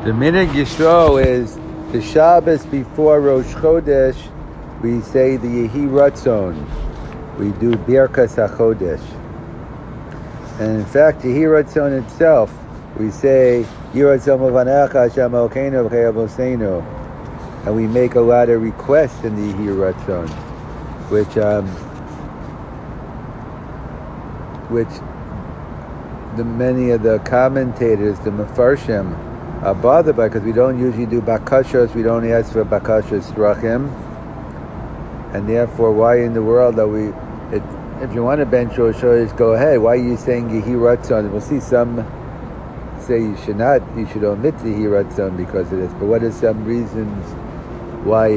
The minhag Yisrael is the Shabbos before Rosh Chodesh. We say the Yehi Ratzon. We do Birkas HaChodesh. And in fact, Yehi Ratzon itself, we say Yehi Ratzon Movanecha Hashem Elokeinu V'chei Avoseinu, and we make a lot of requests in the Yehi Ratzon, which many of the commentators, the Mefarshim, are bothered by, because we don't usually do bakashos, we don't ask for bakashos drachim, and therefore why in the world are we, if you want to bench Rosh Chodesh, go ahead. Why are you saying Yehi Ratzon? We'll see some say you should omit the Yehi Ratzon because of this, but what are some reasons why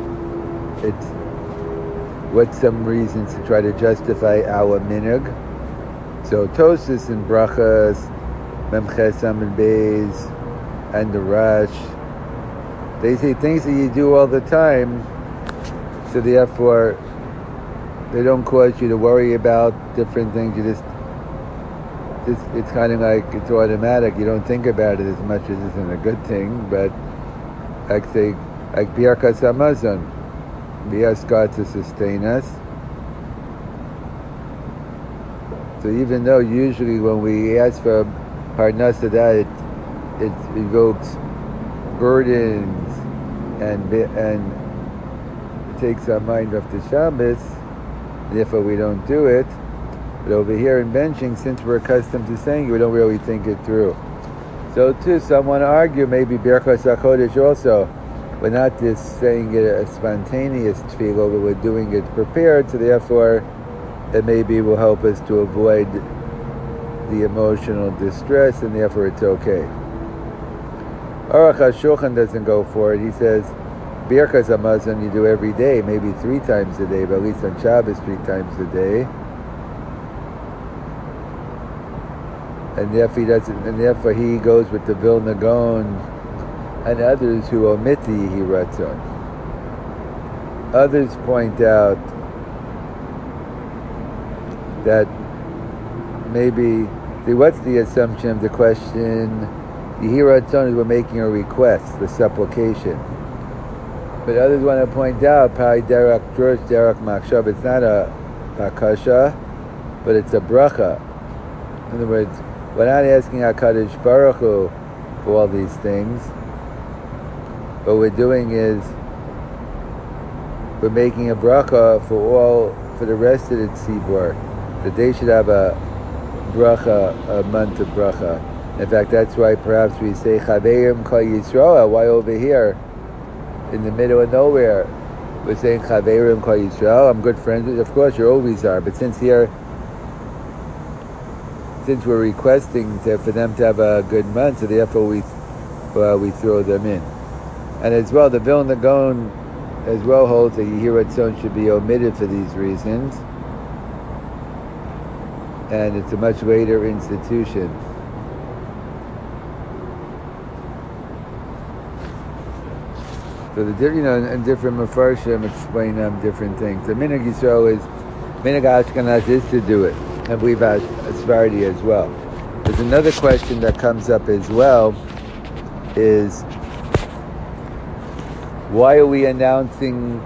what's some reasons to try to justify our minhag? So Tosis and Brachas, Memches Amud Beis, and the Rash, they say things that you do all the time, so therefore they don't cause you to worry about different things. You just it's kind of like it's automatic. You don't think about it as much as isn't a good thing. But like Birkas Hamazon, we ask God to sustain us. So even though usually when we ask for Parnasa, that it evokes burdens and it takes our mind off the Shabbos, therefore we don't do it. But over here in benching, since we're accustomed to saying it, we don't really think it through. So too, some want to argue maybe Birkas HaChodesh also. We're not just saying it a spontaneous tefillah, but we're doing it prepared, so therefore it maybe will help us to avoid the emotional distress, and therefore it's okay. Aruch HaShulchan doesn't go for it. He says Birkas Hamazon you do every day, maybe 3 times a day, but at least on Shabbos 3 times a day. And therefore he goes with the Vilna Gaon and others who omit the Yehi Ratzon. Others point out that maybe, what's the assumption of the question? Yehi Ratzon is we're making a request, the supplication. But others want to point out, Pai Derek Drush, Derek Machshav, it's not a bakasha, but it's a bracha. In other words, we're not asking HaKadosh Baruch Hu for all these things. What we're doing is we're making a bracha for the rest of the tzibur, that they should have a bracha, a month of bracha. In fact, that's why perhaps we say Chaverim Kol Yisrael. Why over here, in the middle of nowhere, we're saying Chaverim Kol Yisrael? I'm good friends with, of course you always are, but since we're requesting for them to have a good month, so therefore we throw them in. And as well, the Vilna Gaon as well holds that Yehi Ratzon should be omitted for these reasons, and it's a much later institution. So and different Mefarshim explain different things. The minhag Yisrael is, minhag Ashkenaz is to do it. I believe Sephardi as well. There's another question that comes up as well, is why are we announcing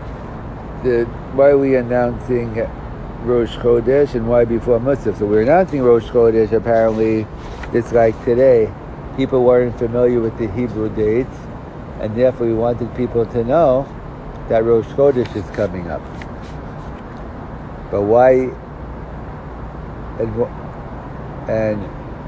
Rosh Chodesh and why before Musaf? So we're announcing Rosh Chodesh apparently, just like today. People weren't familiar with the Hebrew dates, and therefore we wanted people to know that Rosh Chodesh is coming up. But why? And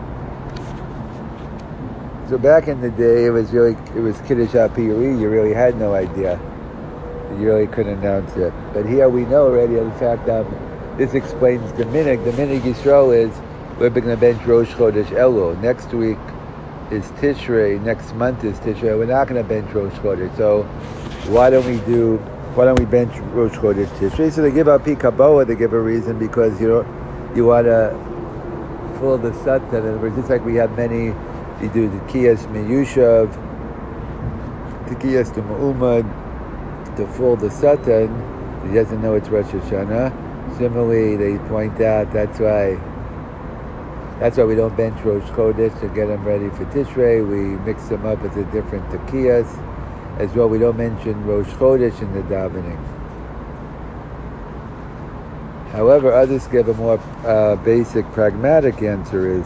so back in the day, it was Kiddush HaPiri. You really had no idea. You really couldn't announce it. But here we know already. In fact, this explains the minhag. The minhag Yisrael is we're going to bench Rosh Chodesh Elul. Next week is Tishrei. Next month is Tishrei. We're not going to bench Rosh Chodesh. So why don't we bench Rosh Chodesh Tishrei? So they give out Pikaboa. They give a reason because you want to fill the Satan. In other words, just like we have many, you do the Kiyas Meyushav, the Kiyas to Ma'umad, to fill the Satan. He doesn't know it's Rosh Hashanah. Similarly, they point out that's why That's why we don't bench Rosh Chodesh to get them ready for Tishrei. We mix them up with the different tekiyas. As well, we don't mention Rosh Chodesh in the davening. However, others give a more basic, pragmatic answer is,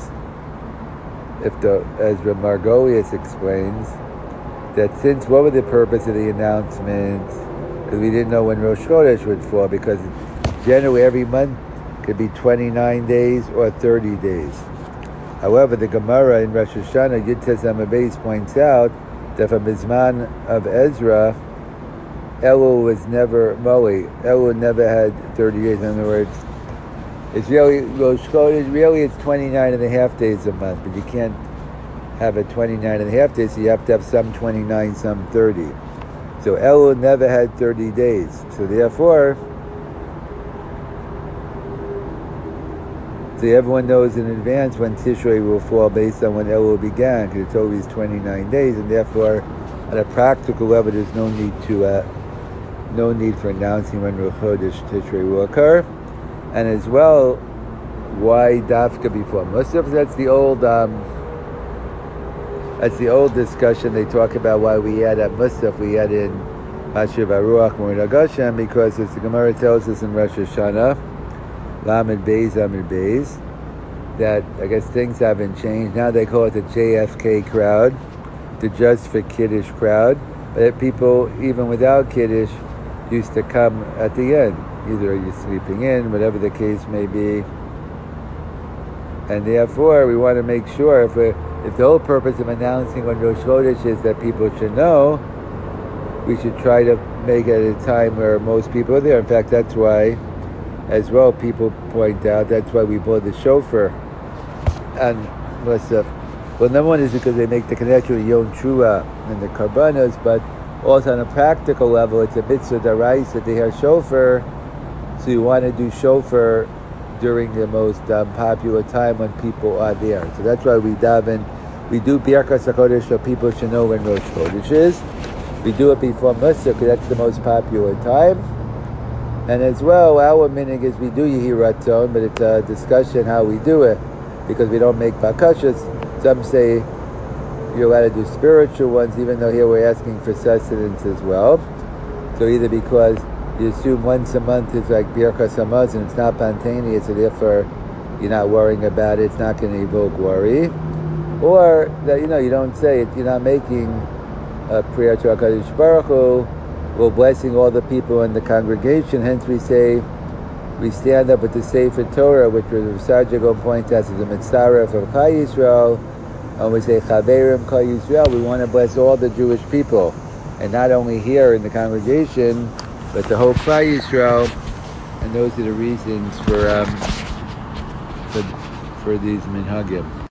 as Rav Margolius explains, that since what was the purpose of the announcement? Because we didn't know when Rosh Chodesh would fall, because generally every month could be 29 days or 30 days. However, the Gemara in Rosh Hashanah, Yud Tes Amud Beis, points out that from the Zman of Ezra, Elul was never Moli. Elul never had 30 days. In other words, it's really Rosh Chodesh. Really, it's 29 and a half days a month, but you can't have a 29 and a half days. So you have to have some 29, some 30. So Elul never had 30 days. So therefore, everyone knows in advance when Tishrei will fall based on when Elul began, because it's always 29 days, and therefore, on a practical level, there's no need for announcing when Rosh Chodesh Tishrei will occur. And as well, why Dafka before Musaf? That's the old discussion. They talk about why we add at Musaf, we add in Mashiv Aruach Moed HaGashem, because as the Gemara tells us in Rosh Hashanah, Lamed Beis, Amud Beis, that I guess things haven't changed. Now they call it the JFK crowd, the Just for Kiddush crowd. But people, even without Kiddush, used to come at the end. Either you're sleeping in, whatever the case may be. And therefore, we want to make sure, if the whole purpose of announcing when Rosh Chodesh is that people should know, we should try to make it at a time where most people are there. In fact, that's why, as well, people point out, that's why we blow the shofar. And well, number one is because they make the connection with Yom Trua and the Karbanos, but also on a practical level, it's a mitzvah d'oraisa to hear shofar, so you want to do shofar during the most popular time when people are there. So that's why we daven. We do Birkas HaKodesh so people should know when Rosh Chodesh is. We do it before Musaf because that's the most popular time. And as well, our minhag is we do Yehi Ratzon, but it's a discussion how we do it, because we don't make bakashas. Some say you're allowed to do spiritual ones, even though here we're asking for sustenance as well. So either because you assume once a month is like Birkas Hamazon, it's not spontaneous, so therefore you're not worrying about it, it's not going to evoke worry. Or that, you don't say it, you're not making a prayer to HaKadosh Baruch Hu, we're blessing all the people in the congregation, hence we say, we stand up with the Sefer Torah, which Rav Sarjagon points out as the Mitzvah from Chai Yisrael, and we say Chaverim Chai Yisrael, we want to bless all the Jewish people, and not only here in the congregation, but the whole Chai Yisrael, and those are the reasons for these minhagim.